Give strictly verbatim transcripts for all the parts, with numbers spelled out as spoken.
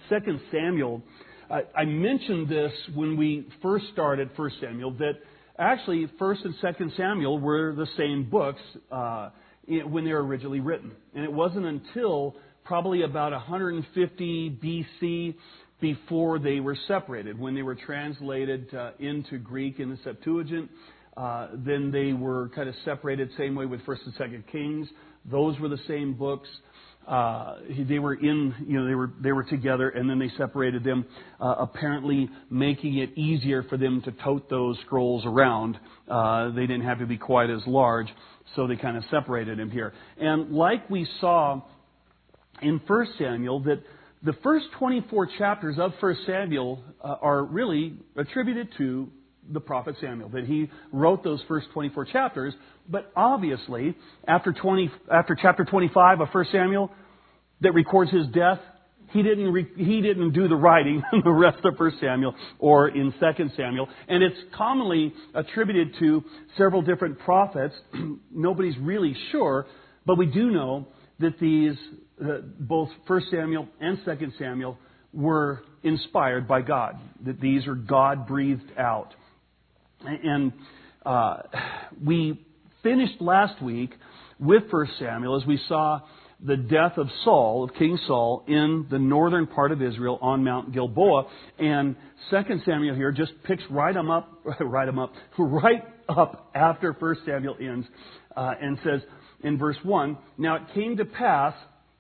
Second Samuel, I, I mentioned this when we first started First Samuel, that actually First and Second Samuel were the same books uh, when they were originally written. And it wasn't until probably about one hundred fifty B C before they were separated. When they were translated uh, into Greek in the Septuagint, uh, then they were kind of separated, same way with First and Second Kings. Those were the same books. Uh, they were in, you know, they were they were together, and then they separated them, uh, apparently making it easier for them to tote those scrolls around. Uh, they didn't have to be quite as large, so they kind of separated them here. And like we saw in First Samuel, that the first twenty-four chapters of First Samuel uh, are really attributed to the prophet Samuel, that he wrote those first twenty-four chapters. But obviously, after twenty, after chapter twenty-five of First Samuel, that records his death, he didn't re, he didn't do the writing in the rest of First Samuel or in Second Samuel, and it's commonly attributed to several different prophets. Nobody's really sure, but we do know that these uh, both First Samuel and Second Samuel were inspired by God. That these are God-breathed out. And uh, we finished last week with First Samuel as we saw the death of Saul, of King Saul, in the northern part of Israel on Mount Gilboa. And Second Samuel here just picks right them up, right them up, right up after First Samuel ends, uh, and says in verse one, "Now it came to pass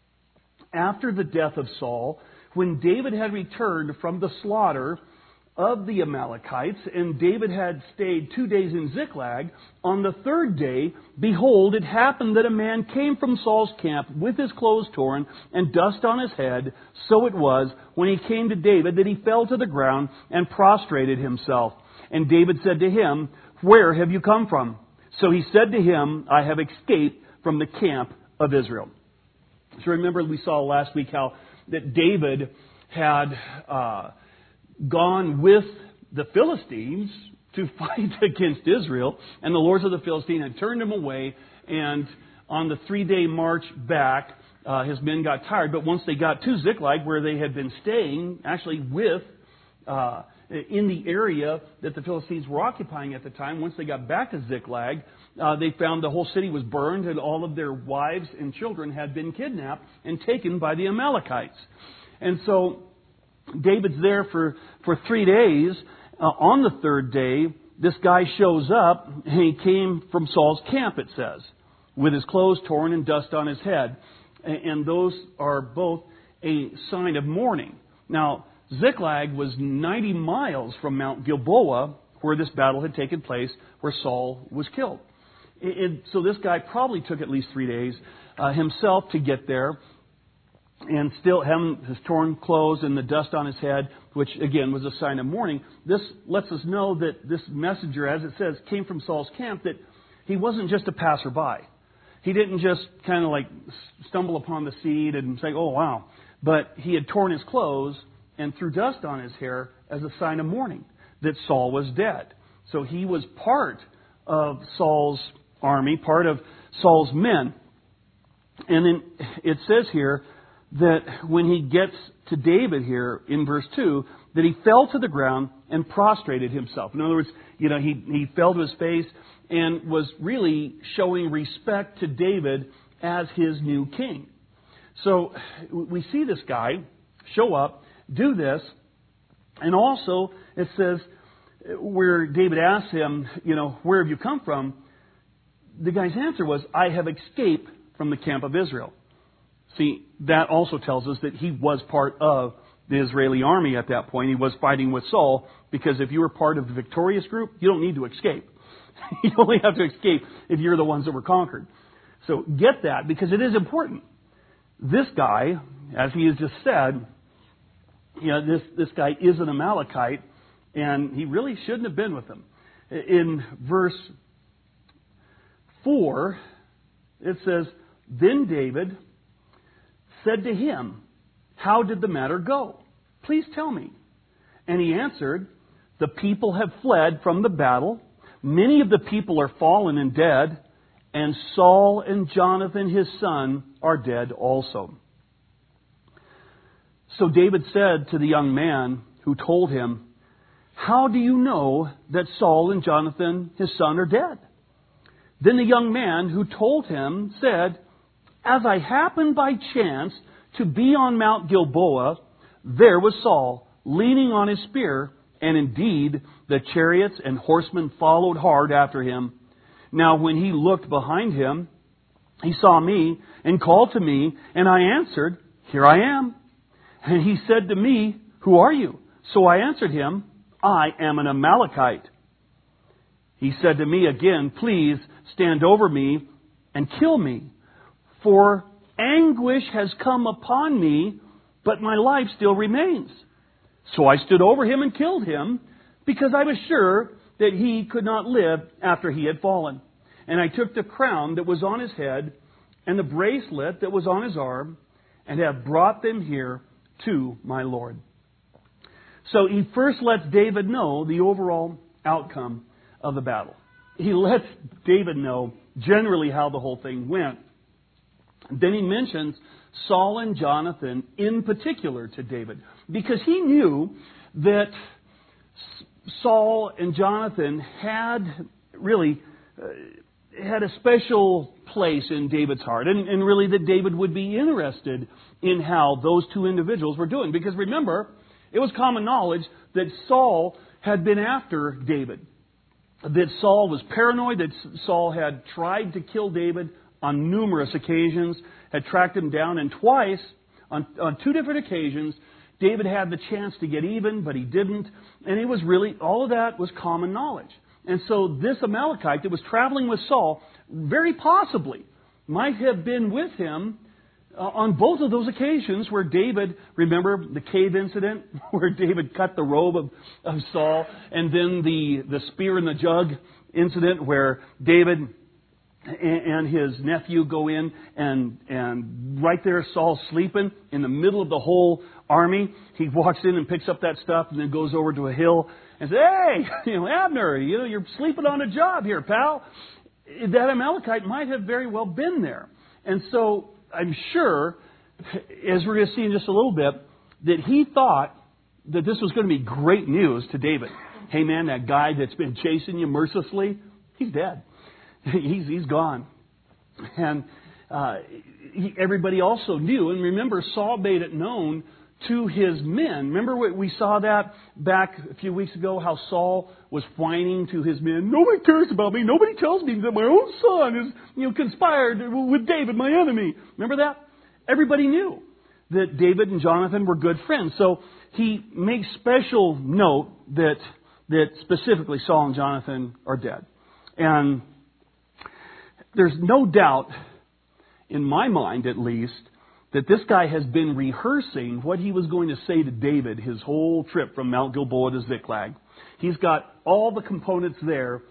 after the death of Saul, when David had returned from the slaughter of the Amalekites, and David had stayed two days in Ziklag, on the third day, behold, it happened that a man came from Saul's camp with his clothes torn and dust on his head. So it was, when he came to David, that he fell to the ground and prostrated himself. And David said to him, Where have you come from? So he said to him, I have escaped from the camp of Israel." So remember, we saw last week how that David had Uh, gone with the Philistines to fight against Israel, and the lords of the Philistine had turned him away, and on the three-day march back, uh, his men got tired, but once they got to Ziklag, where they had been staying, actually with, uh, in the area that the Philistines were occupying at the time, once they got back to Ziklag, uh, they found the whole city was burned, and all of their wives and children had been kidnapped and taken by the Amalekites. And so David's there for, for three days. Uh, on the third day, this guy shows up, and he came from Saul's camp, it says, with his clothes torn and dust on his head. And, and those are both a sign of mourning. Now, Ziklag was ninety miles from Mount Gilboa, where this battle had taken place, where Saul was killed. It, it, so this guy probably took at least three days uh, himself to get there. And still having his torn clothes and the dust on his head, which again was a sign of mourning. This lets us know that this messenger, as it says, came from Saul's camp, that he wasn't just a passerby. He didn't just kind of like stumble upon the seed and say, oh wow. But he had torn his clothes and threw dust on his hair as a sign of mourning, that Saul was dead. So he was part of Saul's army, part of Saul's men. And then it says here that when he gets to David here in verse two, that he fell to the ground and prostrated himself. In other words, you know, he, he fell to his face and was really showing respect to David as his new king. So we see this guy show up, do this, and also it says where David asks him, you know, where have you come from? The guy's answer was, I have escaped from the camp of Israel. See, that also tells us that he was part of the Israeli army at that point. He was fighting with Saul, because if you were part of the victorious group, you don't need to escape. You only have to escape if you're the ones that were conquered. So get that, because it is important. This guy, as he has just said, you know, this, this guy is an Amalekite, and he really shouldn't have been with them. In verse four, it says, Then David said to him, How did the matter go? Please tell me. And he answered, The people have fled from the battle. Many of the people are fallen and dead, and Saul and Jonathan his son are dead also. So David said to the young man who told him, "How do you know that Saul and Jonathan, his son, are dead?" Then the young man who told him said, "As I happened by chance to be on Mount Gilboa, there was Saul leaning on his spear, and indeed the chariots and horsemen followed hard after him. Now when he looked behind him, he saw me and called to me, and I answered, 'Here I am.' And he said to me, 'Who are you?' So I answered him, 'I am an Amalekite.' He said to me again, 'Please stand over me and kill me, for anguish has come upon me, but my life still remains.' So I stood over him and killed him, because I was sure that he could not live after he had fallen. And I took the crown that was on his head and the bracelet that was on his arm, and have brought them here to my Lord." So he first lets David know the overall outcome of the battle. He lets David know generally how the whole thing went. Then he mentions Saul and Jonathan in particular to David, because he knew that Saul and Jonathan had really uh, had a special place in David's heart, and, and really that David would be interested in how those two individuals were doing. Because remember, it was common knowledge that Saul had been after David, that Saul was paranoid, that Saul had tried to kill David on numerous occasions, had tracked him down, and twice, on, on two different occasions, David had the chance to get even, but he didn't. And it was really, all of that was common knowledge. And so this Amalekite that was traveling with Saul, very possibly, might have been with him uh, on both of those occasions where David, remember the cave incident, where David cut the robe of, of Saul, and then the, the spear in the jug incident where David and his nephew go in, and and right there Saul's sleeping in the middle of the whole army. He walks in and picks up that stuff and then goes over to a hill and says, "Hey, you know, Abner, you know, you're sleeping on a job here, pal." That Amalekite might have very well been there. And so I'm sure, as we're going to see in just a little bit, that he thought that this was going to be great news to David. Hey man, that guy that's been chasing you mercilessly, he's dead. He's he's gone. And uh, he, everybody also knew, and remember, Saul made it known to his men. Remember what we saw that back a few weeks ago, how Saul was whining to his men, "Nobody cares about me. Nobody tells me that my own son is, you know, conspired with David, my enemy." Remember that? Everybody knew that David and Jonathan were good friends. So he makes special note that that specifically Saul and Jonathan are dead. And there's no doubt, in my mind at least, that this guy has been rehearsing what he was going to say to David his whole trip from Mount Gilboa to Ziklag. He's got all the components there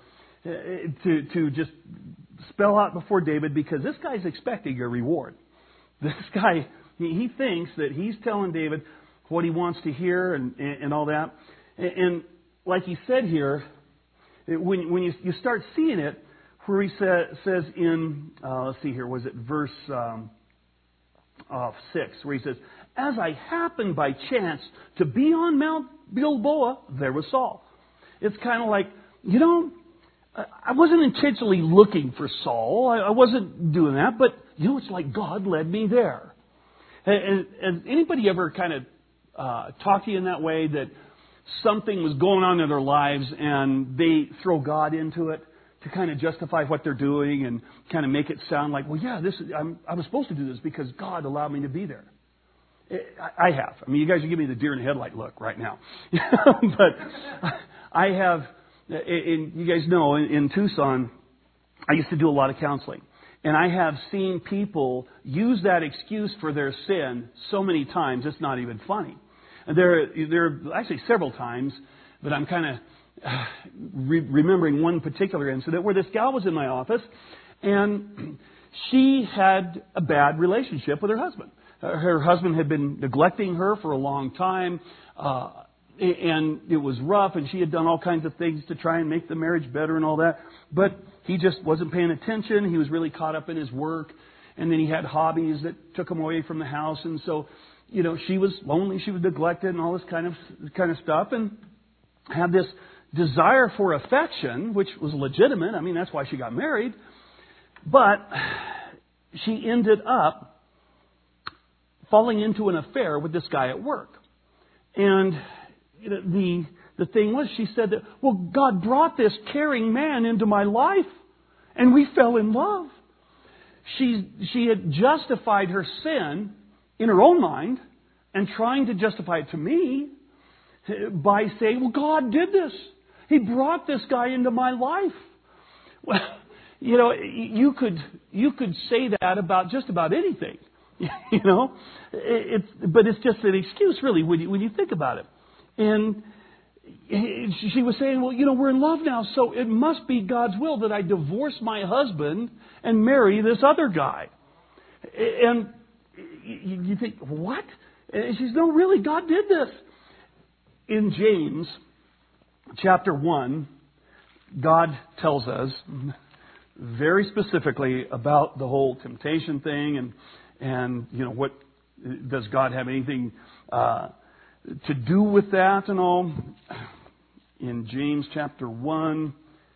to, to just spell out before David, because this guy's expecting a reward. This guy, he, he thinks that he's telling David what he wants to hear and, and, and all that. And, and like he said here, when, when you, you start seeing it, where he sa- says in, uh, let's see here, was it verse um, uh, six, where he says, "As I happened by chance to be on Mount Gilboa, there was Saul." It's kind of like, you know, I wasn't intentionally looking for Saul. I wasn't doing that, but, you know, it's like God led me there. Has anybody ever kind of uh, talk to you in that way, that something was going on in their lives and they throw God into it to kind of justify what they're doing and kind of make it sound like, well, yeah, this is, I'm, I was supposed to do this because God allowed me to be there. I have. I mean, you guys are giving me the deer in the headlight look right now. But I have, and you guys know, in, in Tucson, I used to do a lot of counseling. And I have seen people use that excuse for their sin so many times, it's not even funny. And there, there are actually several times that I'm kind of uh, re- remembering one particular incident where this gal was in my office, and she had a bad relationship with her husband. Uh, her husband had been neglecting her for a long time, uh, and it was rough, and she had done all kinds of things to try and make the marriage better and all that. But he just wasn't paying attention. He was really caught up in his work, and then he had hobbies that took him away from the house. And so you know, she was lonely, she was neglected, and all this kind of kind of stuff, and had this desire for affection, which was legitimate. I mean, that's why she got married. But she ended up falling into an affair with this guy at work. And you know, the the thing was, she said that, well, God brought this caring man into my life, and we fell in love. She she had justified her sin in her own mind and trying to justify it to me by saying, well, God did this. He brought this guy into my life. Well, you know, you could you could say that about just about anything, you know. It's but it's just an excuse, really, when you when you think about it. And she was saying, well, you know, we're in love now, so it must be God's will that I divorce my husband and marry this other guy. And you think, what? And she says, no, really, God did this. In James chapter one, God tells us very specifically about the whole temptation thing, and and you know, what does God have anything uh, to do with that and all? In James chapter one,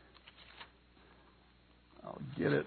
I'll get it.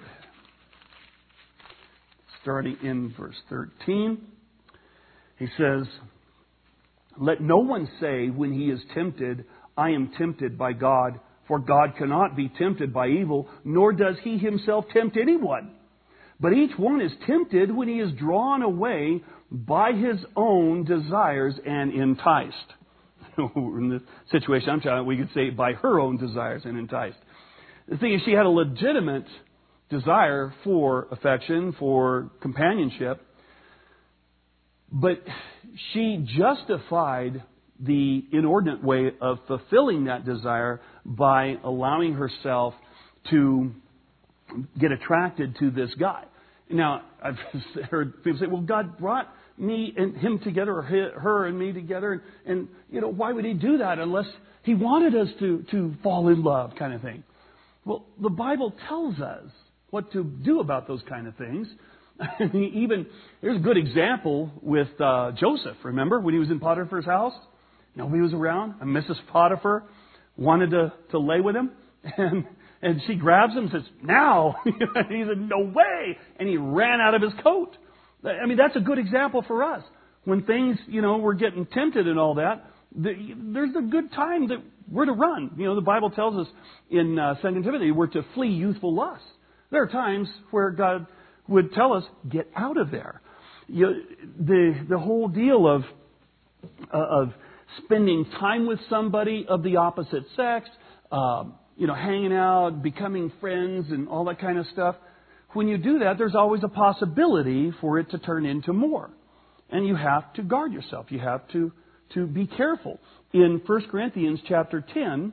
Starting in verse thirteen, he says, let no one say when he is tempted, I am tempted by God, for God cannot be tempted by evil, nor does he himself tempt anyone. But each one is tempted when he is drawn away by his own desires and enticed. In the situation I'm talking about, we could say by her own desires and enticed. The thing is, she had a legitimate desire for affection, for companionship, but she justified the inordinate way of fulfilling that desire by allowing herself to get attracted to this guy. Now, I've heard people say, well, God brought me and him together, or her and me together, and, and you know, why would he do that unless he wanted us to, to fall in love, kind of thing. Well, the Bible tells us what to do about those kind of things. I mean, even, there's a good example with uh, Joseph, remember, when he was in Potiphar's house? Nobody was around, and Missus Potiphar wanted to, to lay with him, and and she grabs him and says, now! And he said, no way! And he ran out of his coat. I mean, that's a good example for us. When things, you know, we're getting tempted and all that, the, there's a good time that we're to run. You know, the Bible tells us in uh, Second Timothy we're to flee youthful lusts. There are times where God would tell us, get out of there. You know, the the whole deal of uh, of spending time with somebody of the opposite sex, uh, you know, hanging out, becoming friends, and all that kind of stuff. When you do that, there's always a possibility for it to turn into more. And you have to guard yourself. You have to, to be careful. In First Corinthians chapter ten,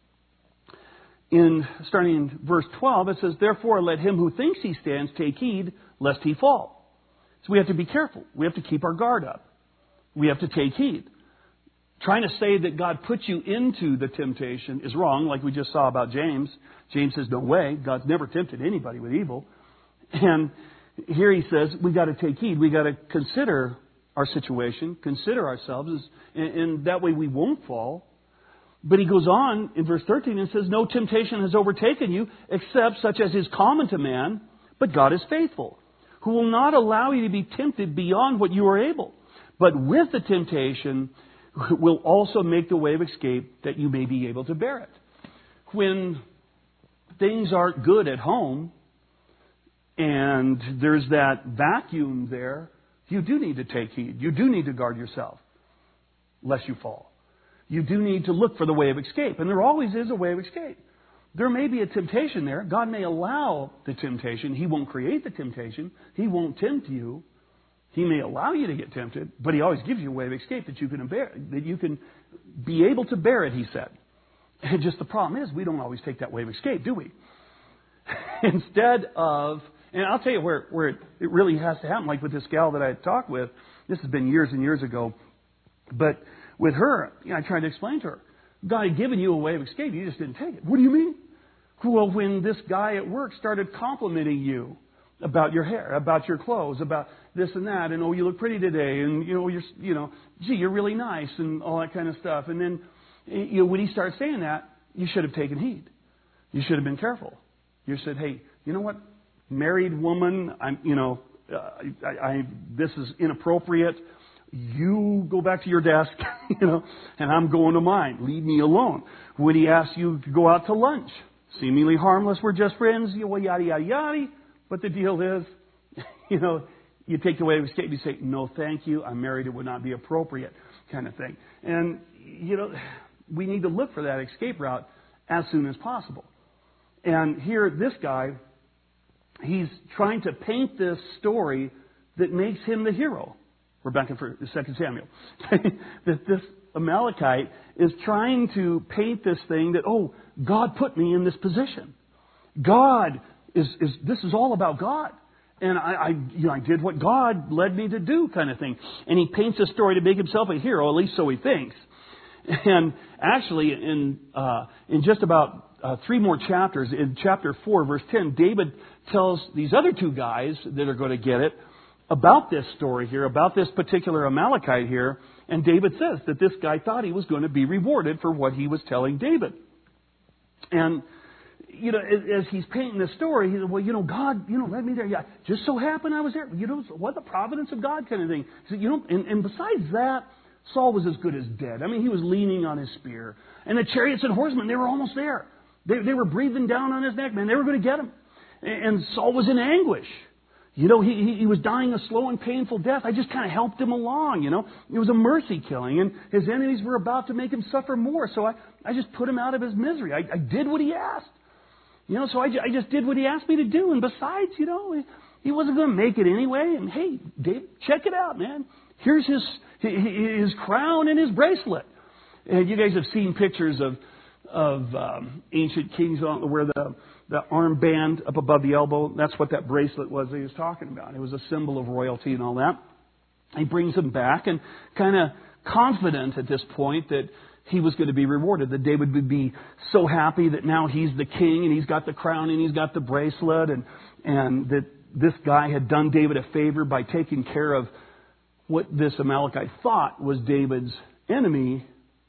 in starting in verse twelve, it says, therefore let him who thinks he stands take heed, lest he fall. So we have to be careful. We have to keep our guard up. We have to take heed. Trying to say that God put you into the temptation is wrong, like we just saw about James. James says, no way. God's never tempted anybody with evil. And here he says, we've got to take heed. We've got to consider our situation, consider ourselves, and, and that way we won't fall. But he goes on in verse thirteen and says, no temptation has overtaken you except such as is common to man, but God is faithful, who will not allow you to be tempted beyond what you are able. But with the temptation will also make the way of escape that you may be able to bear it. When things aren't good at home and there's that vacuum there, you do need to take heed. You do need to guard yourself, lest you fall. You do need to look for the way of escape. And there always is a way of escape. There may be a temptation there. God may allow the temptation. He won't create the temptation. He won't tempt you. He may allow you to get tempted, but He always gives you a way of escape that you can bear, that you can be able to bear it, He said. And just the problem is, we don't always take that way of escape, do we? Instead of, and I'll tell you where, where it, it really has to happen, like with this gal that I had talked with. This has been years and years ago. But with her, you know, I tried to explain to her, God had given you a way of escape, you just didn't take it. What do you mean? Well, when this guy at work started complimenting you about your hair, about your clothes, about this and that, and oh, you look pretty today, and you know, you're, you know, gee, you're really nice, and all that kind of stuff. And then, you know, when he starts saying that, you should have taken heed. You should have been careful. You said, hey, you know what, married woman, I'm, you know, uh, I, I, this is inappropriate. You go back to your desk, you know, and I'm going to mine. Leave me alone. When he asks you to go out to lunch, seemingly harmless, we're just friends, you know, yada, yada, yada. But the deal is, you know, you take the way of escape, you say, no, thank you, I'm married, it would not be appropriate, kind of thing. And, you know, we need to look for that escape route as soon as possible. And here, this guy, he's trying to paint this story that makes him the hero. We're back in Second Samuel. That this Amalekite is trying to paint this thing that, oh, God put me in this position. God is, is this is all about God. And I, I, you know, I did what God led me to do, kind of thing. And he paints a story to make himself a hero, at least so he thinks. And actually, in uh, in just about uh, three more chapters, in chapter four, verse ten, David tells these other two guys that are going to get it about this story here, about this particular Amalekite here. And David says that this guy thought he was going to be rewarded for what he was telling David. And, you know, as, as he's painting this story, he said, well, you know, God, you know, led me there. Yeah, just so happened I was there. You know, what the providence of God kind of thing. He said, you know, and, and besides that, Saul was as good as dead. I mean, he was leaning on his spear. And the chariots and horsemen, they were almost there. They, they were breathing down on his neck, man. They were going to get him. And, and Saul was in anguish. You know, he, he, he was dying a slow and painful death. I just kind of helped him along, you know. It was a mercy killing, and his enemies were about to make him suffer more. So I, I just put him out of his misery. I, I did what he asked. You know, so I, I just did what he asked me to do. And besides, you know, he, he wasn't going to make it anyway. And hey, Dave, check it out, man. Here's his his crown and his bracelet. And you guys have seen pictures of of um, ancient kings on where the the armband up above the elbow. That's what that bracelet was that he was talking about. It was a symbol of royalty and all that. He brings him back and kind of confident at this point that he was going to be rewarded, that David would be so happy that now he's the king and he's got the crown and he's got the bracelet, and and that this guy had done David a favor by taking care of what this Amalekite thought was David's enemy.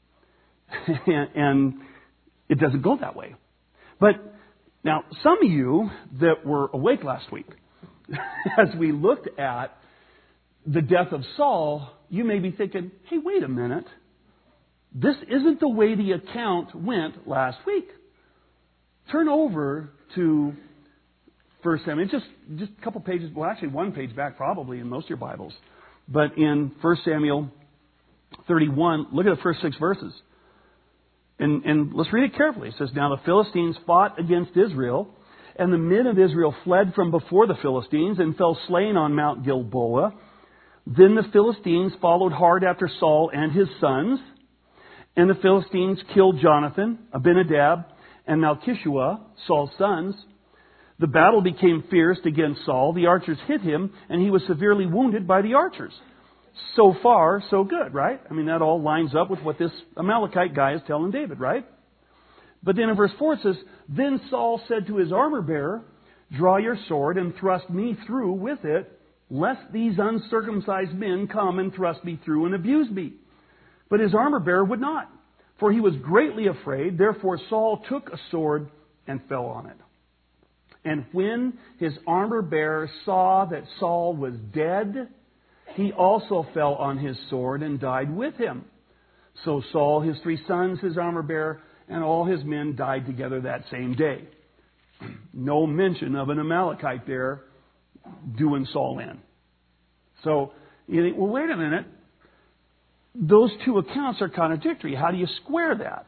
and, and it doesn't go that way. But now, some of you that were awake last week, as we looked at the death of Saul, you may be thinking, hey, wait a minute. This isn't the way the account went last week. Turn over to First Samuel. Just, just a couple pages, well, actually one page back probably in most of your Bibles. But in First Samuel thirty-one, look at the first six verses. And, and let's read it carefully. It says, now the Philistines fought against Israel, and the men of Israel fled from before the Philistines and fell slain on Mount Gilboa. Then the Philistines followed hard after Saul and his sons, and the Philistines killed Jonathan, Abinadab, and Malchishua, Saul's sons. The battle became fierce against Saul. The archers hit him, and he was severely wounded by the archers. So far, so good, right? I mean, that all lines up with what this Amalekite guy is telling David, right? But then in verse four it says, then Saul said to his armor bearer, draw your sword and thrust me through with it, lest these uncircumcised men come and thrust me through and abuse me. But his armor bearer would not, for he was greatly afraid. Therefore Saul took a sword and fell on it. And when his armor bearer saw that Saul was dead, he also fell on his sword and died with him. So Saul, his three sons, his armor bearer, and all his men died together that same day. No mention of an Amalekite there doing Saul in. So you think, well, wait a minute. Those two accounts are contradictory. How do you square that?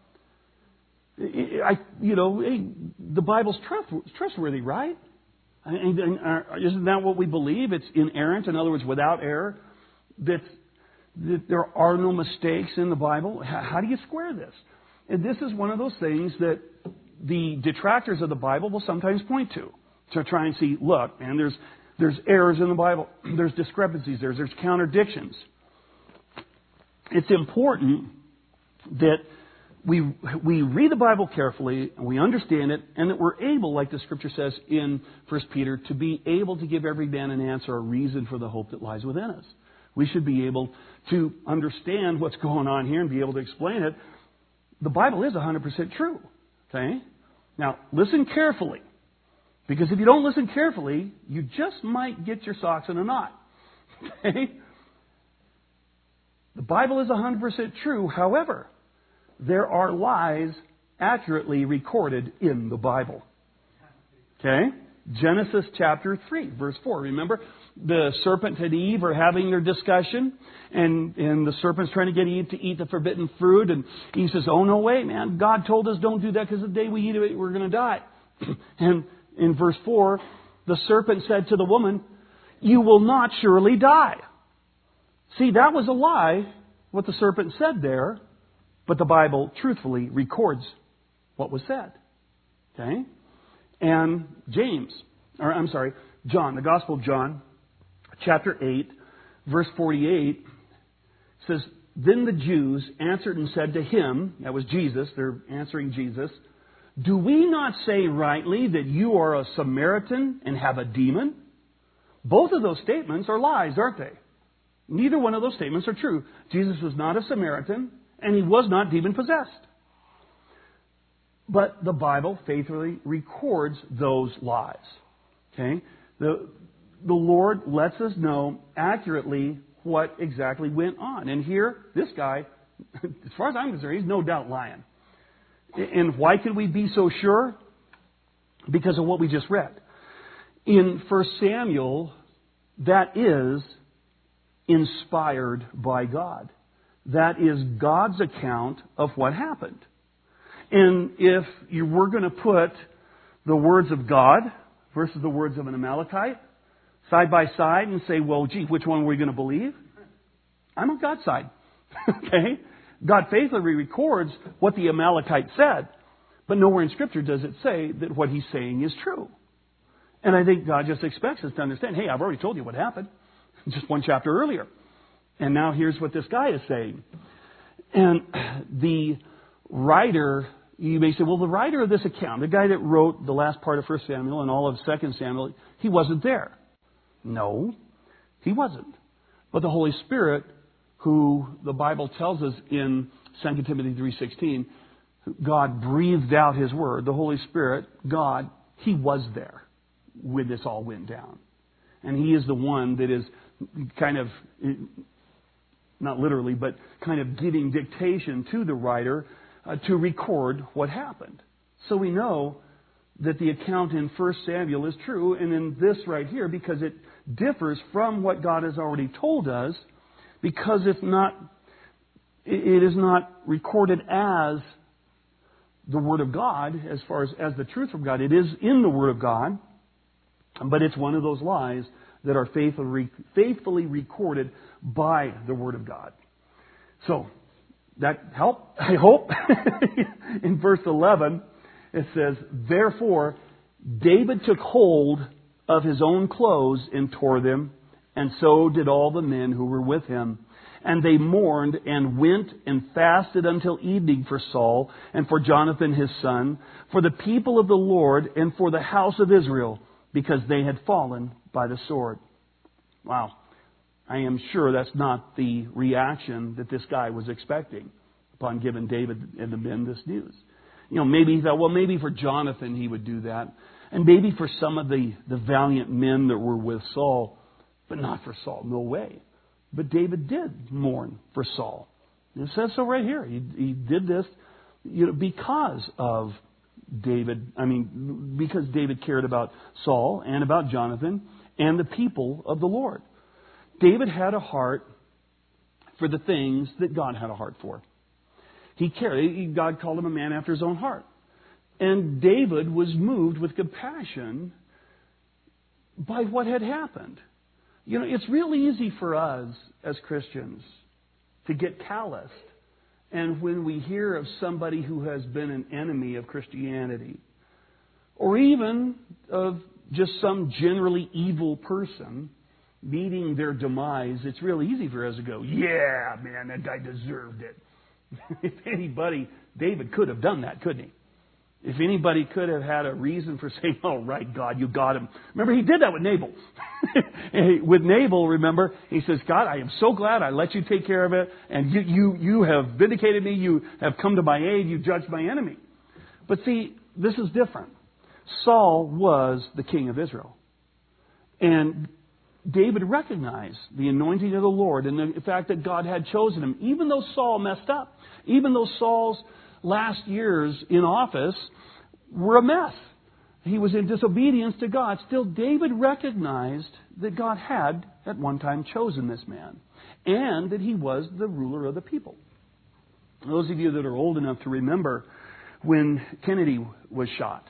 I, you know, the Bible's trustworthy, right? And, and, uh, isn't that what we believe? It's inerrant, in other words, without error. That, that there are no mistakes in the Bible. How, how do you square this? And this is one of those things that the detractors of the Bible will sometimes point to, to try and see, look, man, there's there's errors in the Bible. There's discrepancies. There's, there's contradictions. It's important that we we read the Bible carefully, and we understand it, and that we're able, like the Scripture says in First Peter, to be able to give every man an answer, a reason for the hope that lies within us. We should be able to understand what's going on here and be able to explain it. The Bible is one hundred percent true. Okay? Now, listen carefully. Because if you don't listen carefully, you just might get your socks in a knot. Okay? The Bible is one hundred percent true. However, there are lies accurately recorded in the Bible. Okay? Genesis chapter three, verse four. Remember, the serpent and Eve are having their discussion, and, and the serpent's trying to get Eve to eat the forbidden fruit, and Eve says, oh, no way, man. God told us don't do that because the day we eat it, we're going to die. And in verse four, the serpent said to the woman, you will not surely die. See, that was a lie, what the serpent said there, but the Bible truthfully records what was said. Okay? And James, or I'm sorry, John, the Gospel of John, chapter eight, verse forty-eight, says, then the Jews answered and said to him, that was Jesus, they're answering Jesus, do we not say rightly that you are a Samaritan and have a demon? Both of those statements are lies, aren't they? Neither one of those statements are true. Jesus was not a Samaritan, and he was not demon-possessed. But the Bible faithfully records those lies. Okay? The, the Lord lets us know accurately what exactly went on. And here, this guy, as far as I'm concerned, he's no doubt lying. And why can we be so sure? Because of what we just read. In First Samuel, that is inspired by God. That is God's account of what happened. And if you were going to put the words of God versus the words of an Amalekite side by side and say, well, gee, which one are we going to believe? I'm on God's side. Okay? God faithfully records what the Amalekite said, but nowhere in Scripture does it say that what he's saying is true. And I think God just expects us to understand, hey, I've already told you what happened just one chapter earlier. And now here's what this guy is saying. And the writer, you may say, well, the writer of this account, the guy that wrote the last part of First Samuel and all of Second Samuel, he wasn't there. No, he wasn't. But the Holy Spirit, who the Bible tells us in Second Timothy three sixteen, God breathed out His Word. The Holy Spirit, God, He was there when this all went down. And He is the one that is kind of, not literally, but kind of giving dictation to the writer uh, to record what happened. So we know that the account in First Samuel is true, and in this right here, because it differs from what God has already told us, because it's not, it is not recorded as the Word of God, as far as, as the truth from God. It is in the Word of God, but it's one of those lies that are faithfully, faithfully recorded by the Word of God. So, that helped, I hope. In verse eleven, it says, therefore, David took hold of his own clothes and tore them, and so did all the men who were with him. And they mourned and went and fasted until evening for Saul and for Jonathan his son, for the people of the Lord and for the house of Israel, because they had fallen by the sword. Wow. I am sure that's not the reaction that this guy was expecting upon giving David and the men this news. You know, maybe he thought, well, maybe for Jonathan he would do that. And maybe for some of the, the valiant men that were with Saul, but not for Saul. No way. But David did mourn for Saul. It says so right here. He, he did this, you know, because of David. I mean, because David cared about Saul and about Jonathan and the people of the Lord. David had a heart for the things that God had a heart for. He cared. God called him a man after his own heart. And David was moved with compassion by what had happened. You know, it's real easy for us as Christians to get calloused. And when we hear of somebody who has been an enemy of Christianity, or even of just some generally evil person meeting their demise, it's real easy for us to go, yeah, man, that guy deserved it. If anybody, David could have done that, couldn't he? If anybody could have had a reason for saying, "All right, God, you got him." Remember, he did that with Nabal. With Nabal, remember, he says, "God, I am so glad I let you take care of it, and you, you, you have vindicated me. You have come to my aid. You judged my enemy." But see, this is different. Saul was the king of Israel. And David recognized the anointing of the Lord and the fact that God had chosen him. Even though Saul messed up, even though Saul's last years in office were a mess, he was in disobedience to God, still David recognized that God had at one time chosen this man and that he was the ruler of the people. Those of you that are old enough to remember when Kennedy was shot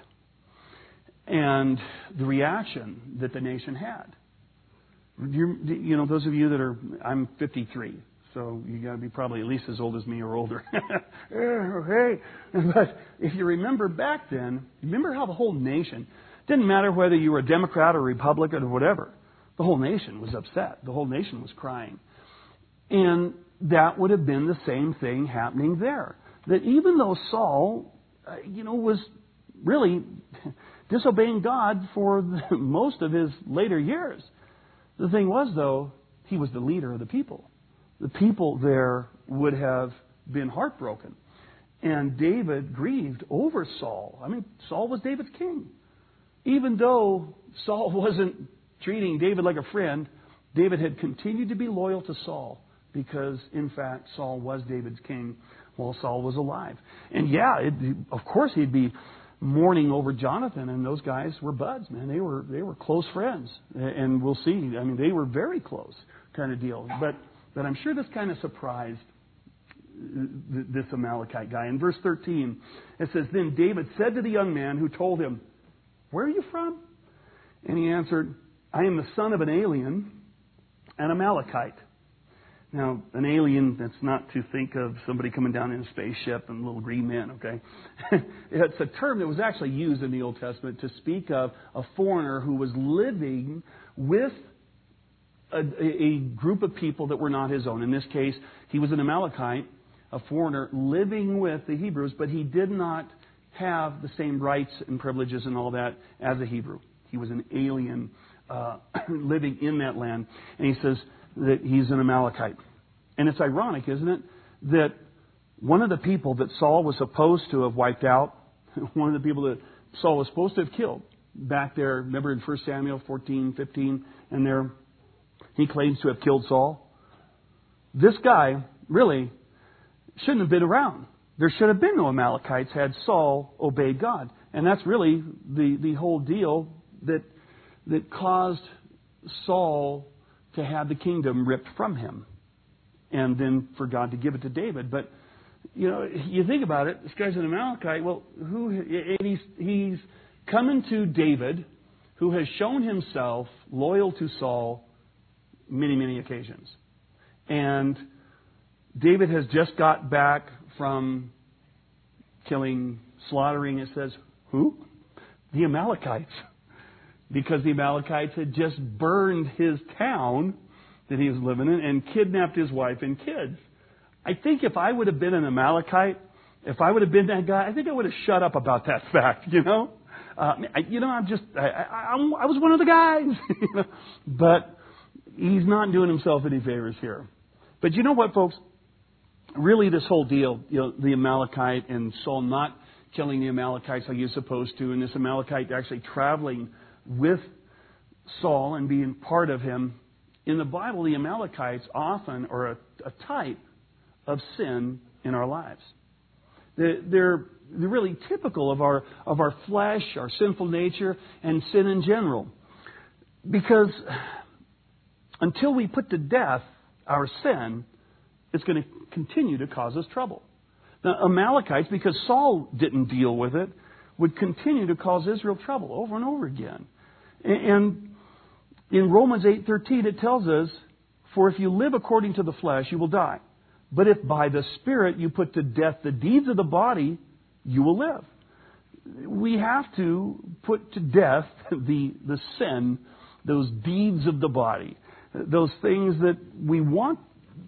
and the reaction that the nation had. You, you know, those of you that are, I'm fifty-three, so you got to be probably at least as old as me or older. Hey, but if you remember back then, remember how the whole nation, didn't matter whether you were a Democrat or Republican or whatever, the whole nation was upset. The whole nation was crying. And that would have been the same thing happening there. That even though Saul, uh, you know, was really disobeying God for the, most of his later years, the thing was, though, he was the leader of the people. The people there would have been heartbroken. And David grieved over Saul. I mean, Saul was David's king. Even though Saul wasn't treating David like a friend, David had continued to be loyal to Saul because, in fact, Saul was David's king while Saul was alive. And yeah, it, of course he'd be mourning over Jonathan, and those guys were buds, man. They were they were close friends, and we'll see. I mean, they were very close, kind of deal. But but I'm sure this kind of surprised this Amalekite guy. In verse thirteen, it says, "Then David said to the young man who told him, 'Where are you from?' And he answered, 'I am the son of an alien, an Amalekite.'" Now, an alien, that's not to think of somebody coming down in a spaceship and little green men, okay? It's a term that was actually used in the Old Testament to speak of a foreigner who was living with a, a group of people that were not his own. In this case, he was an Amalekite, a foreigner living with the Hebrews, but he did not have the same rights and privileges and all that as a Hebrew. He was an alien uh, living in that land. And he says that he's an Amalekite. And it's ironic, isn't it, that one of the people that Saul was supposed to have wiped out, one of the people that Saul was supposed to have killed, back there, remember in First Samuel fourteen, fifteen, and there he claims to have killed Saul. This guy really shouldn't have been around. There should have been no Amalekites had Saul obeyed God. And that's really the, the whole deal that that caused Saul to have the kingdom ripped from him, and then for God to give it to David. But you know, you think about it. This guy's an Amalekite. Well, who? And he's he's coming to David, who has shown himself loyal to Saul many many occasions, and David has just got back from killing, slaughtering. It says who? The Amalekites. Because the Amalekites had just burned his town that he was living in and kidnapped his wife and kids. I think if I would have been an Amalekite, if I would have been that guy, I think I would have shut up about that fact, you know? Uh, I, you know, I'm just, I, I, I'm, I was one of the guys. You know? But he's not doing himself any favors here. But you know what, folks? Really, this whole deal, you know, the Amalekite and Saul not killing the Amalekites like he was supposed to, and this Amalekite actually traveling with Saul and being part of him. In the Bible, the Amalekites often are a, a type of sin in our lives. They're, they're, they're really typical of our, of our flesh, our sinful nature, and sin in general. Because until we put to death our sin, it's going to continue to cause us trouble. The Amalekites, because Saul didn't deal with it, would continue to cause Israel trouble over and over again. And in Romans eight thirteen it tells us, "For if you live according to the flesh, you will die. But if by the Spirit you put to death the deeds of the body, you will live." We have to put to death the, the sin, those deeds of the body, those things that we want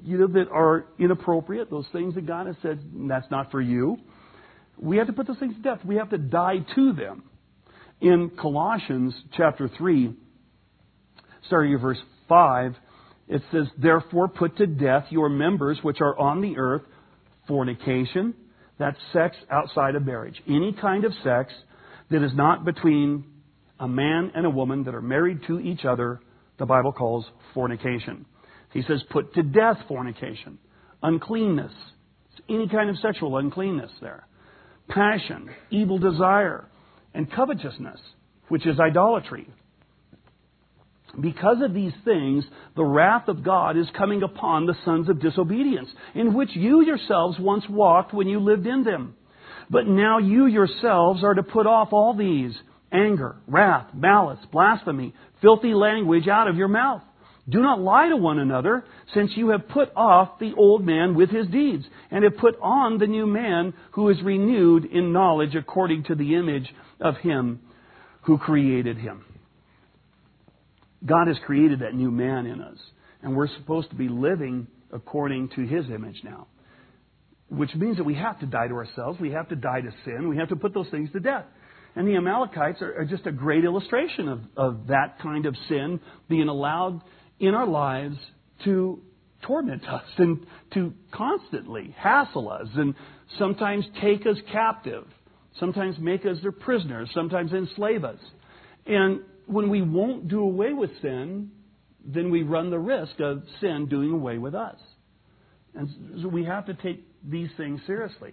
you know, that are inappropriate, those things that God has said, that's not for you, we have to put those things to death. We have to die to them. In Colossians chapter three, starting at verse five, it says, therefore put to death your members which are on the earth, fornication, that's sex outside of marriage. Any kind of sex that is not between a man and a woman that are married to each other, the Bible calls fornication. He says, put to death fornication, uncleanness. It's any kind of sexual uncleanness there. Passion, evil desire, and covetousness, which is idolatry. Because of these things, the wrath of God is coming upon the sons of disobedience, in which you yourselves once walked when you lived in them. But now you yourselves are to put off all these: anger, wrath, malice, blasphemy, filthy language out of your mouth. Do not lie to one another, since you have put off the old man with his deeds, and have put on the new man, who is renewed in knowledge according to the image of him who created him. God has created that new man in us, and we're supposed to be living according to his image now, which means that we have to die to ourselves, we have to die to sin, we have to put those things to death. And the Amalekites are, are just a great illustration of, of that kind of sin being allowed in our lives to torment us and to constantly hassle us and sometimes take us captive, sometimes make us their prisoners, sometimes enslave us. And when we won't do away with sin, then we run the risk of sin doing away with us. And so we have to take these things seriously.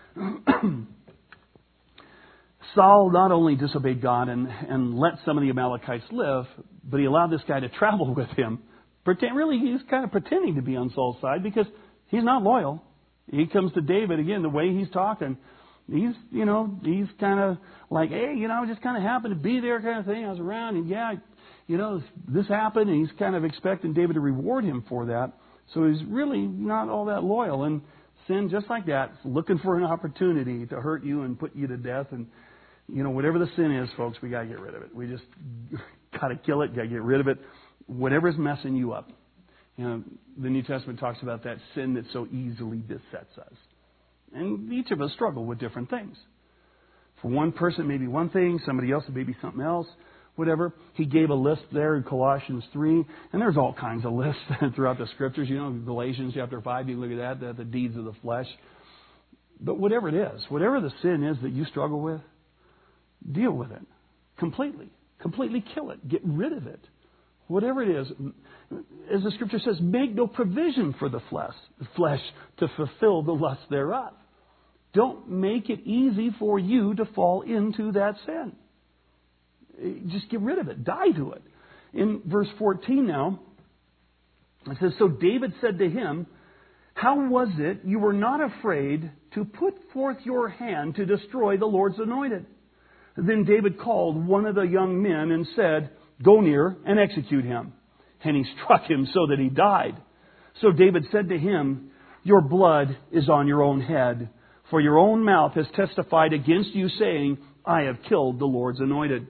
Saul not only disobeyed God and, and let some of the Amalekites live, but he allowed this guy to travel with him. Pretend, really, he's kind of pretending to be on Saul's side because he's not loyal. He comes to David, again, the way he's talking. He's, you know, he's kind of like, hey, you know, I just kind of happened to be there kind of thing. I was around and, yeah, you know, this happened. And he's kind of expecting David to reward him for that. So he's really not all that loyal. And sin, just like that, is looking for an opportunity to hurt you and put you to death. And, you know, whatever the sin is, folks, we got to get rid of it. We just got to kill it, got to get rid of it. Whatever's messing you up. You know, the New Testament talks about that sin that so easily besets us. And each of us struggle with different things. For one person, maybe one thing. Somebody else, it may be something else. Whatever. He gave a list there in Colossians three. And there's all kinds of lists throughout the Scriptures. You know, Galatians chapter five, you look at that, the, the deeds of the flesh. But whatever it is, whatever the sin is that you struggle with, deal with it completely. Completely kill it. Get rid of it. Whatever it is, as the Scripture says, make no provision for the flesh, the flesh to fulfill the lust thereof. Don't make it easy for you to fall into that sin. Just get rid of it. Die to it. In verse fourteen now, it says, so David said to him, how was it you were not afraid to put forth your hand to destroy the Lord's anointed? Then David called one of the young men and said, go near and execute him. And he struck him so that he died. So David said to him, your blood is on your own head, for your own mouth has testified against you, saying, I have killed the Lord's anointed.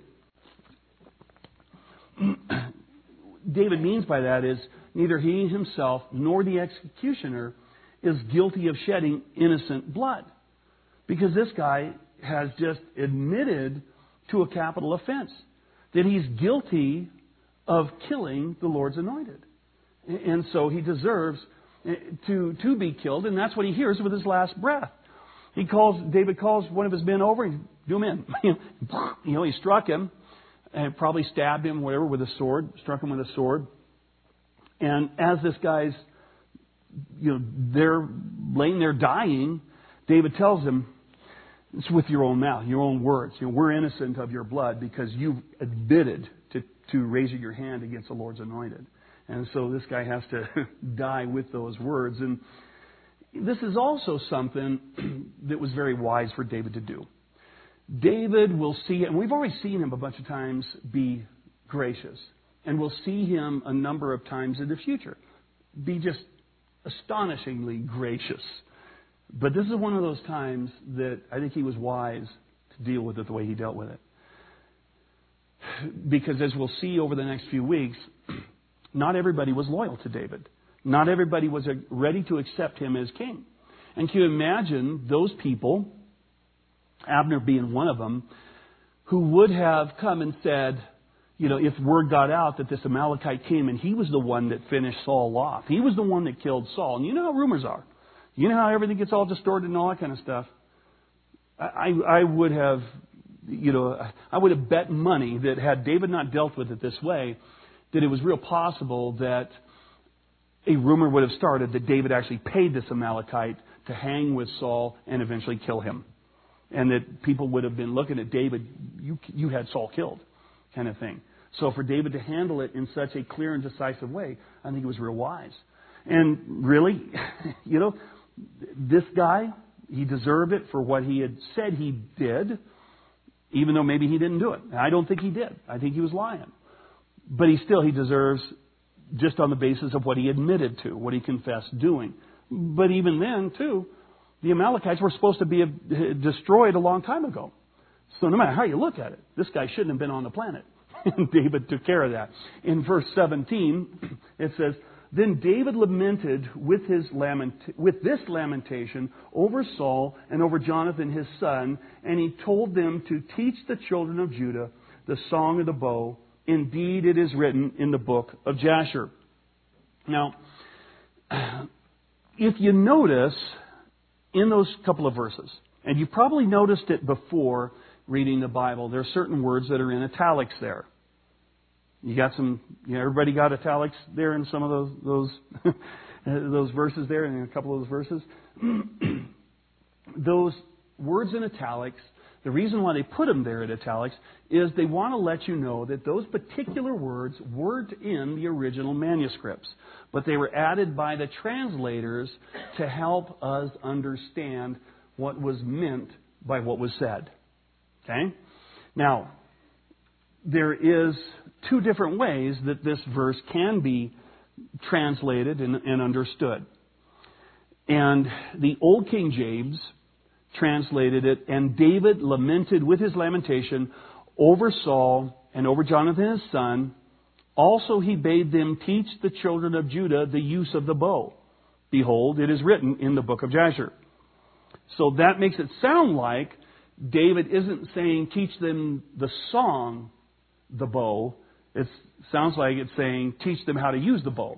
David means by that is neither he himself nor the executioner is guilty of shedding innocent blood. Because this guy has just admitted to a capital offense, that he's guilty of killing the Lord's anointed. And so he deserves to, to be killed, and that's what he hears with his last breath. He calls, David calls one of his men over, and do him in. You know, he struck him, and probably stabbed him, whatever, with a sword, struck him with a sword. And as this guy's, you know, they're laying there dying, David tells him, it's with your own mouth, your own words. You know, we're innocent of your blood because you've admitted to, to raising your hand against the Lord's anointed. And so this guy has to die with those words. And this is also something that was very wise for David to do. David will see, and we've already seen him a bunch of times be gracious. And we'll see him a number of times in the future be just astonishingly gracious. But this is one of those times that I think he was wise to deal with it the way he dealt with it. Because as we'll see over the next few weeks, not everybody was loyal to David. Not everybody was ready to accept him as king. And can you imagine those people, Abner being one of them, who would have come and said, you know, if word got out that this Amalekite came and he was the one that finished Saul off. He was the one that killed Saul. And you know how rumors are. You know how everything gets all distorted and all that kind of stuff. I, I would have, you know, I would have bet money that had David not dealt with it this way, that it was real possible that a rumor would have started that David actually paid this Amalekite to hang with Saul and eventually kill him. And that people would have been looking at David, you, you had Saul killed, kind of thing. So for David to handle it in such a clear and decisive way, I think it was real wise. And really, you know, this guy, he deserved it for what he had said he did, even though maybe he didn't do it. I don't think he did. I think he was lying. But he still, he deserves just on the basis of what he admitted to, what he confessed doing. But even then, too, the Amalekites were supposed to be destroyed a long time ago. So no matter how you look at it, this guy shouldn't have been on the planet. And David took care of that. In verse seventeen, it says, Then David lamented with his lament with this lamentation over Saul and over Jonathan his son, and he told them to teach the children of Judah the song of the bow. Indeed, it is written in the book of Jasher. Now, if you notice in those couple of verses, and you probably noticed it before reading the Bible, there are certain words that are in italics there. You got some, you know, everybody got italics there in some of those those those verses there, and in a couple of those verses. Those words in italics, the reason why they put them there in italics is they want to let you know that those particular words weren't in the original manuscripts, but they were added by the translators to help us understand what was meant by what was said. Okay? Now, there is two different ways that this verse can be translated and, and understood. And the Old King James translated it, and David lamented with his lamentation over Saul and over Jonathan his son. Also he bade them teach the children of Judah the use of the bow. Behold, it is written in the book of Jasher. So that makes it sound like David isn't saying teach them the song, the bow. It sounds like it's saying teach them how to use the bow.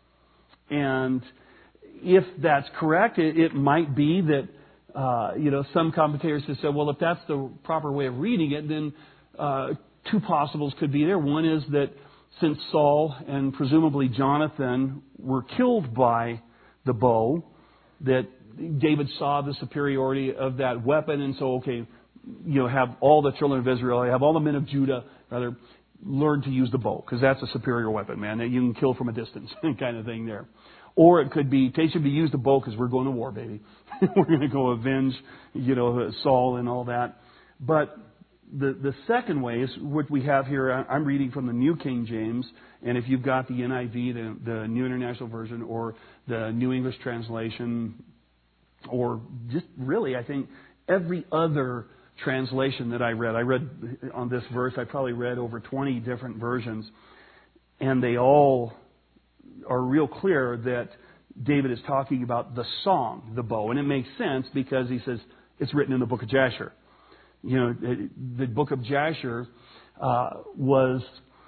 And if that's correct, it, it might be that Uh, you know, some commentators have said, well, if that's the proper way of reading it, then uh, two possibles could be there. One is that since Saul and presumably Jonathan were killed by the bow, that David saw the superiority of that weapon, and so, okay, you know, have all the children of Israel, have all the men of Judah, rather, learn to use the bow, because that's a superior weapon, man, that you can kill from a distance, kind of thing there. Or it could be, they should be used the bow because we're going to war, baby. We're going to go avenge, you know, Saul and all that. But the the second way is what we have here. I'm reading from the New King James, and if you've got the N I V, the, the New International Version, or the New English Translation, or just really, I think, every other translation that I read. I read on this verse, I probably read over twenty different versions, and they all are real clear that David is talking about the song, the bow. And it makes sense because he says it's written in the book of Jasher. You know, the book of Jasher uh, was,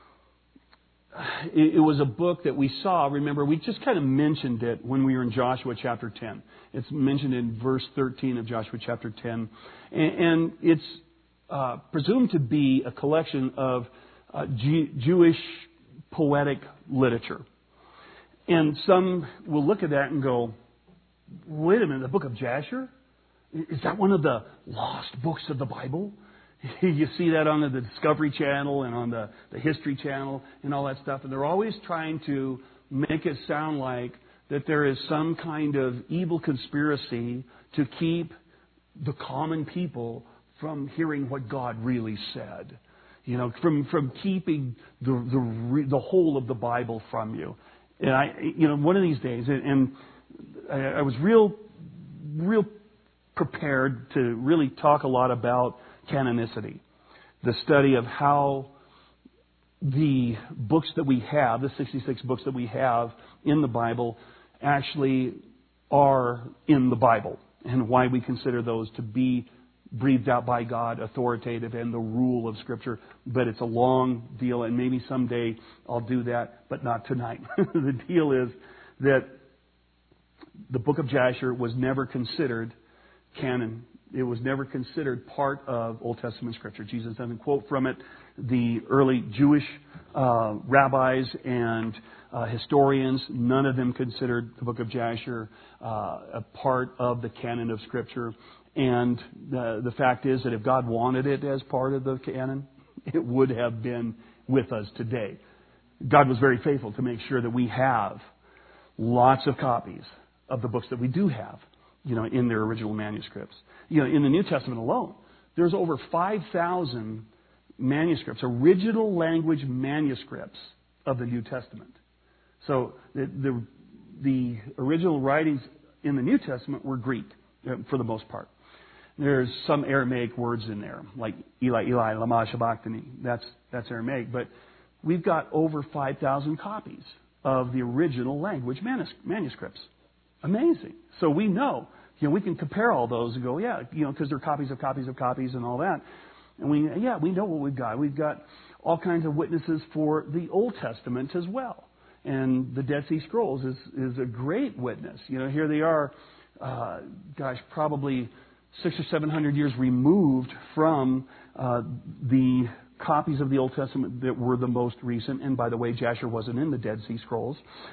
it, it was a book that we saw. Remember, we just kind of mentioned it when we were in Joshua chapter ten. It's mentioned in verse thirteen of Joshua chapter ten. And, and it's uh, presumed to be a collection of uh, G- Jewish poetic literature. And some will look at that and go, wait a minute, the book of Jasher? Is that one of the lost books of the Bible? You see that on the Discovery Channel and on the, the History Channel and all that stuff. And they're always trying to make it sound like that there is some kind of evil conspiracy to keep the common people from hearing what God really said. You know, from, from keeping the, the, the whole of the Bible from you. And I, you know, one of these days, and I was real, real prepared to really talk a lot about canonicity, the study of how the books that we have, the sixty-six books that we have in the Bible, actually are in the Bible, and why we consider those to be breathed out by God, authoritative, and the rule of Scripture. But it's a long deal, and maybe someday I'll do that, but not tonight. The deal is that the book of Jasher was never considered canon. It was never considered part of Old Testament Scripture. Jesus doesn't quote from it. The early Jewish uh, rabbis and uh, historians, none of them considered the book of Jasher uh, a part of the canon of Scripture. And the, the fact is that if God wanted it as part of the canon, it would have been with us today. God was very faithful to make sure that we have lots of copies of the books that we do have, you know, in their original manuscripts. You know, in the New Testament alone, there's over five thousand manuscripts, original language manuscripts of the New Testament. So the, the, the original writings in the New Testament were Greek, for the most part. There's some Aramaic words in there, like Eli, Eli, lama sabachthani. That's, that's Aramaic. But we've got over five thousand copies of the original language manus- manuscripts. Amazing. So we know, you know, we can compare all those and go, yeah, you know, because they're copies of copies of copies and all that. And we, yeah, we know what we've got. We've got all kinds of witnesses for the Old Testament as well. And the Dead Sea Scrolls is, is a great witness. You know, here they are, uh, gosh, probably six or seven hundred years removed from uh, the copies of the Old Testament that were the most recent. And by the way, Jasher wasn't in the Dead Sea Scrolls.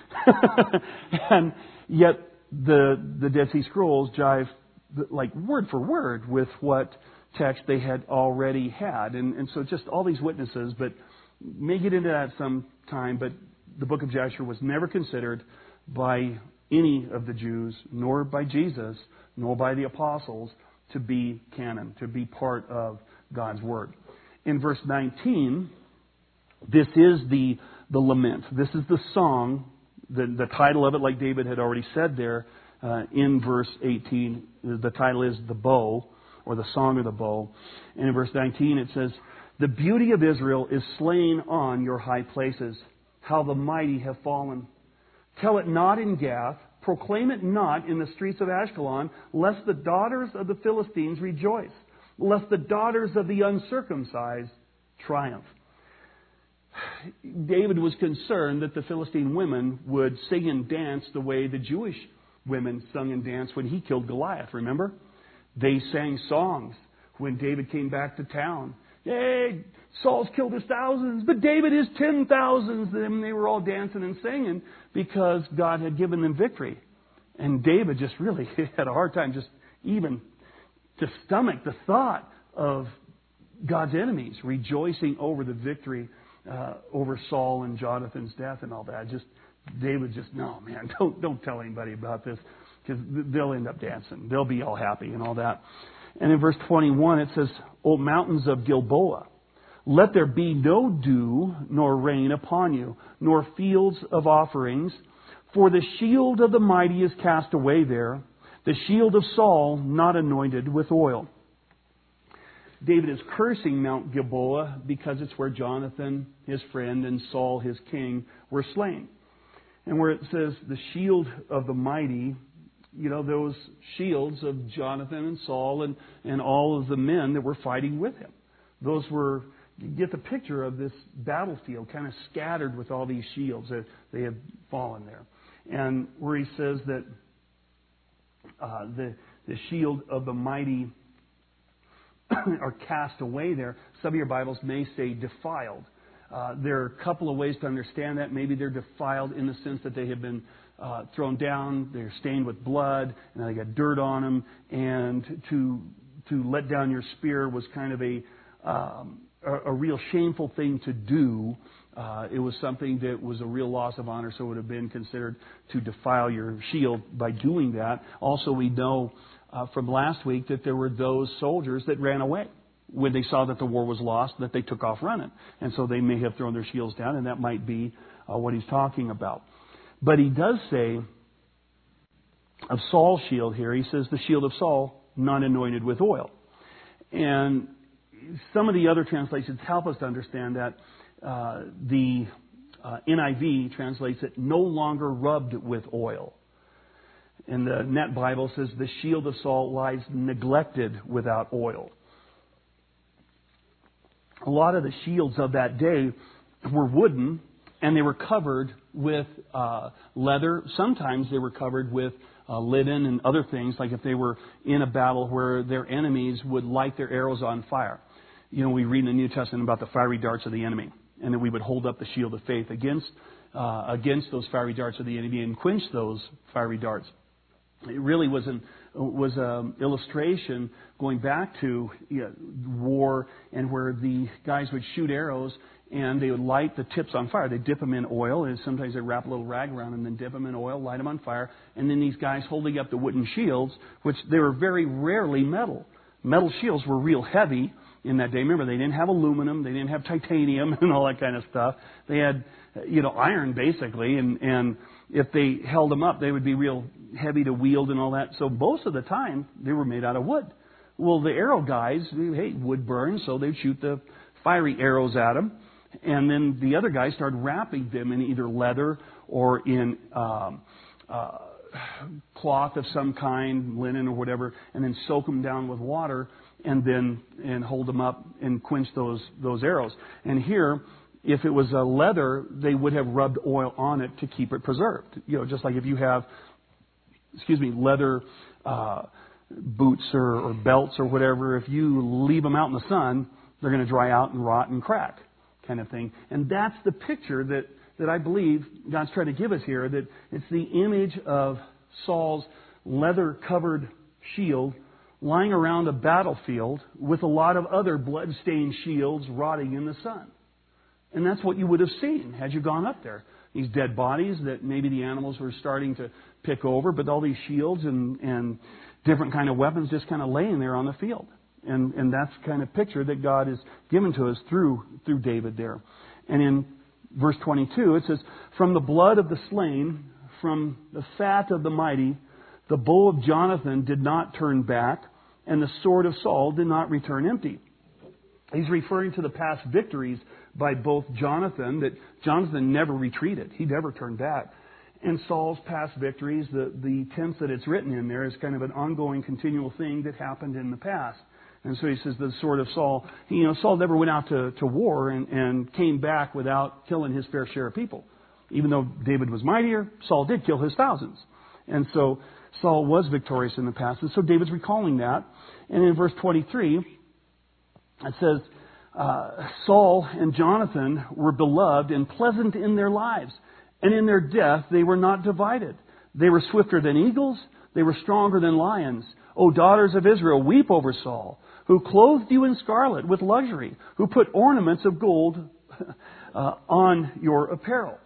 And yet the the Dead Sea Scrolls jive like word for word with what text they had already had. And, and so just all these witnesses, but may get into that sometime, but the book of Jasher was never considered by any of the Jews, nor by Jesus, nor by the apostles, to be canon, to be part of God's Word. In verse nineteen, this is the, the lament. This is the song, the, the title of it, like David had already said there uh, in verse eighteen. The title is The Bow, or the Song of the Bow. And in verse nineteen it says, "The beauty of Israel is slain on your high places. How the mighty have fallen. Tell it not in Gath, proclaim it not in the streets of Ashkelon, lest the daughters of the Philistines rejoice, lest the daughters of the uncircumcised triumph." David was concerned that the Philistine women would sing and dance the way the Jewish women sung and danced when he killed Goliath, remember? They sang songs when David came back to town. Hey, Saul's killed his thousands, but David his ten thousands. And they were all dancing and singing because God had given them victory. And David just really had a hard time just even to stomach the thought of God's enemies rejoicing over the victory uh, over Saul and Jonathan's death and all that. Just David just, no, man, don't don't tell anybody about this because they'll end up dancing. They'll be all happy and all that. And in verse twenty-one it says, "O mountains of Gilboa, let there be no dew nor rain upon you, nor fields of offerings, for the shield of the mighty is cast away there, the shield of Saul not anointed with oil." David is cursing Mount Gilboa because it's where Jonathan, his friend, and Saul, his king, were slain. And where it says the shield of the mighty, you know, those shields of Jonathan and Saul and, and all of the men that were fighting with him. Those were, you get the picture of this battlefield kind of scattered with all these shields that they had fallen there. And where he says that uh, the, the shield of the mighty are cast away there, some of your Bibles may say defiled. Uh, there are a couple of ways to understand that. Maybe they're defiled in the sense that they have been uh, thrown down, they're stained with blood, and they got dirt on them, and to to let down your spear was kind of a um, a, a real shameful thing to do. Uh, it was something that was a real loss of honor, so it would have been considered to defile your shield by doing that. Also, we know uh, from last week that there were those soldiers that ran away when they saw that the war was lost, that they took off running. And so they may have thrown their shields down, and that might be uh, what he's talking about. But he does say of Saul's shield here, he says the shield of Saul, not anointed with oil. And some of the other translations help us to understand that uh, the uh, N I V translates it, no longer rubbed with oil. And the Net Bible says the shield of Saul lies neglected without oil. A lot of the shields of that day were wooden, and they were covered with uh, leather. Sometimes they were covered with uh, linen and other things, like if they were in a battle where their enemies would light their arrows on fire. You know, we read in the New Testament about the fiery darts of the enemy, and that we would hold up the shield of faith against uh, against those fiery darts of the enemy and quench those fiery darts. It really was an was an illustration going back to you know, war, and where the guys would shoot arrows and they would light the tips on fire. They'd dip them in oil, and sometimes they'd wrap a little rag around them and then dip them in oil, light them on fire. And then these guys holding up the wooden shields, which they were very rarely metal. Metal shields were real heavy in that day. Remember, they didn't have aluminum, they didn't have titanium and all that kind of stuff. They had, you know, iron basically, and, and if they held them up, they would be real heavy to wield and all that. So most of the time, they were made out of wood. Well, the arrow guys, hey, wood burns, so they'd shoot the fiery arrows at them. And then the other guys started wrapping them in either leather or in um, uh, cloth of some kind, linen or whatever, and then soak them down with water and then and hold them up and quench those those arrows. And here, if it was a leather, they would have rubbed oil on it to keep it preserved. You know, just like if you have, excuse me, leather uh, boots or, or belts or whatever, if you leave them out in the sun, they're going to dry out and rot and crack, kind of thing. And that's the picture that, that I believe God's trying to give us here, that it's the image of Saul's leather-covered shield lying around a battlefield with a lot of other blood-stained shields rotting in the sun. And that's what you would have seen had you gone up there. These dead bodies that maybe the animals were starting to pick over, but all these shields and, and different kind of weapons just kind of laying there on the field. And, and that's the kind of picture that God has given to us through, through David there. And in verse twenty-two, it says, "From the blood of the slain, from the fat of the mighty, the bow of Jonathan did not turn back, and the sword of Saul did not return empty." He's referring to the past victories by both Jonathan, that Jonathan never retreated. He never turned back. And Saul's past victories, the, the tense that it's written in there is kind of an ongoing, continual thing that happened in the past. And so he says the sword of Saul, you know, Saul never went out to, to war and, and came back without killing his fair share of people. Even though David was mightier, Saul did kill his thousands. And so Saul was victorious in the past. And so David's recalling that. And in verse twenty-three, it says, uh, Saul and Jonathan were beloved and pleasant in their lives, and in their death they were not divided. They were swifter than eagles, they were stronger than lions. O daughters of Israel, weep over Saul, who clothed you in scarlet with luxury, who put ornaments of gold uh, on your apparel.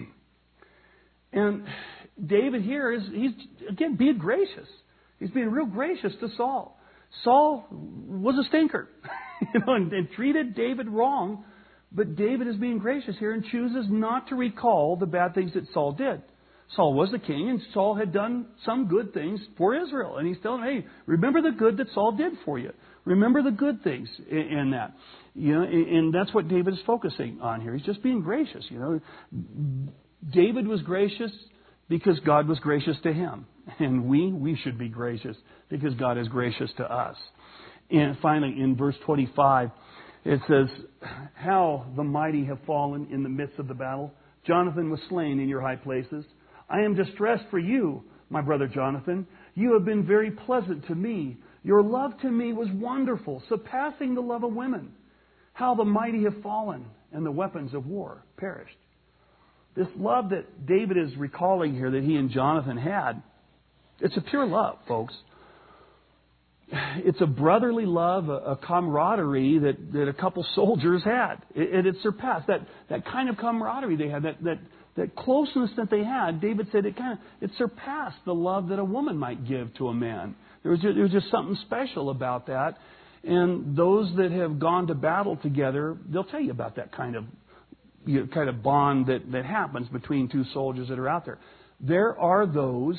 And David here is, he's, again, being gracious. He's being real gracious to Saul. Saul was a stinker, you know, and, and treated David wrong, but David is being gracious here and chooses not to recall the bad things that Saul did. Saul was the king, and Saul had done some good things for Israel. And he's telling him, hey, remember the good that Saul did for you. Remember the good things in, in that. You know, and, and that's what David is focusing on here. He's just being gracious. You know, David was gracious because God was gracious to him. And we, we should be gracious because God is gracious to us. And finally, in verse twenty-five, it says, "How the mighty have fallen in the midst of the battle. Jonathan was slain in your high places. I am distressed for you, my brother Jonathan. You have been very pleasant to me. Your love to me was wonderful, surpassing the love of women. How the mighty have fallen, and the weapons of war perished." This love that David is recalling here that he and Jonathan had, it's a pure love, folks. It's a brotherly love, a, a camaraderie that, that a couple soldiers had. It, it, it surpassed that, that kind of camaraderie they had, that, that, that closeness that they had. David said it kind of it surpassed the love that a woman might give to a man. There was just, there was just something special about that. And those that have gone to battle together, they'll tell you about that kind of you know, kind of bond that, that happens between two soldiers that are out there. There are those,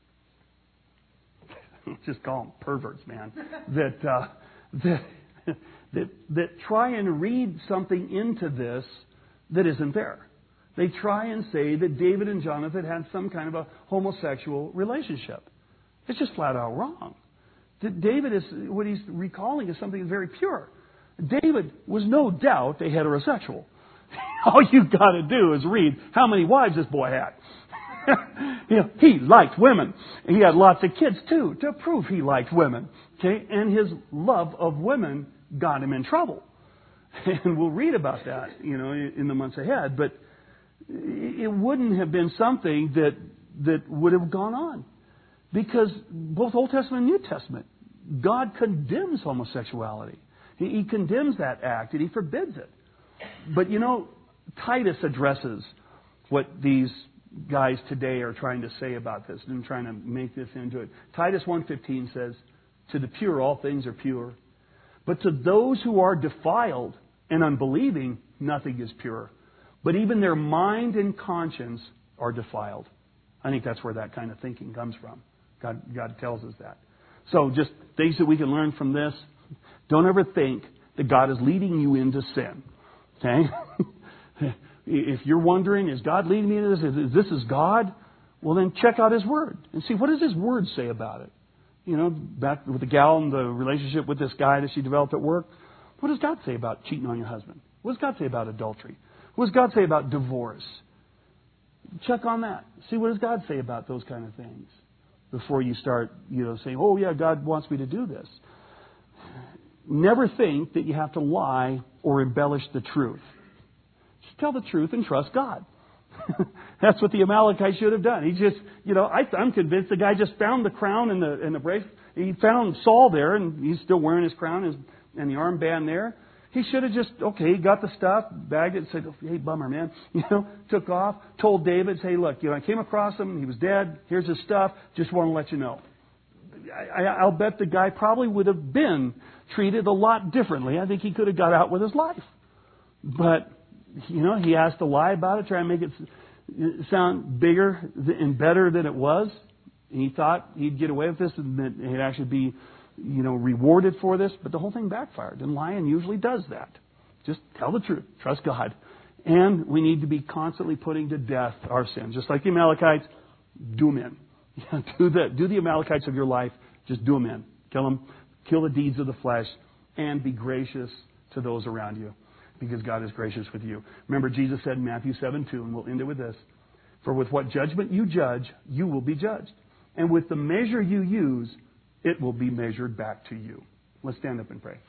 just call them perverts, man, that, uh, that, that, that try and read something into this that isn't there. They try and say that David and Jonathan had some kind of a homosexual relationship. It's just flat out wrong. David is, what he's recalling is something very pure. David was no doubt a heterosexual. All you've got to do is read how many wives this boy had. You know, he liked women. He had lots of kids too, to prove he liked women. Okay, and his love of women got him in trouble. And we'll read about that, you know, in the months ahead. But it wouldn't have been something that that would have gone on, because both Old Testament and New Testament, God condemns homosexuality. He, he condemns that act and He forbids it. But you know, Titus addresses what these guys today are trying to say about this and trying to make this into it. Titus one fifteen says, "To the pure all things are pure, but to those who are defiled and unbelieving nothing is pure. But even their mind and conscience are defiled." I think that's where that kind of thinking comes from. God, God tells us that. So just things that we can learn from this. Don't ever think that God is leading you into sin. Okay? If you're wondering, is God leading me into this? Is this is God? Well, then check out His Word and see, what does His Word say about it? You know, back with the gal and the relationship with this guy that she developed at work. What does God say about cheating on your husband? What does God say about adultery? What does God say about divorce? Check on that. See, what does God say about those kind of things before you start, you know, saying, "Oh yeah, God wants me to do this." Never think that you have to lie or embellish the truth. Just tell the truth and trust God. That's what the Amalekite should have done. He just, you know, I, I'm convinced the guy just found the crown and the and the bracelet. He found Saul there, and he's still wearing his crown and, and the armband there. He should have just, okay, got the stuff, bagged it, and said, "Hey, bummer, man." You know, took off, told David, "Hey, look, you know, I came across him. He was dead. Here's his stuff. Just want to let you know." I, I, I'll bet the guy probably would have been treated a lot differently. I think he could have got out with his life. But, you know, he has to lie about it, try and make it sound bigger and better than it was. And he thought he'd get away with this and that he'd actually be, you know, rewarded for this. But the whole thing backfired. And lying usually does that. Just tell the truth. Trust God. And we need to be constantly putting to death our sins. Just like the Amalekites, do them in. do, the, do the Amalekites of your life. Just do them in. Kill them. Kill the deeds of the flesh. And be gracious to those around you, because God is gracious with you. Remember, Jesus said in Matthew seven two, and we'll end it with this: "For with what judgment you judge, you will be judged. And with the measure you use, it will be measured back to you." Let's stand up and pray.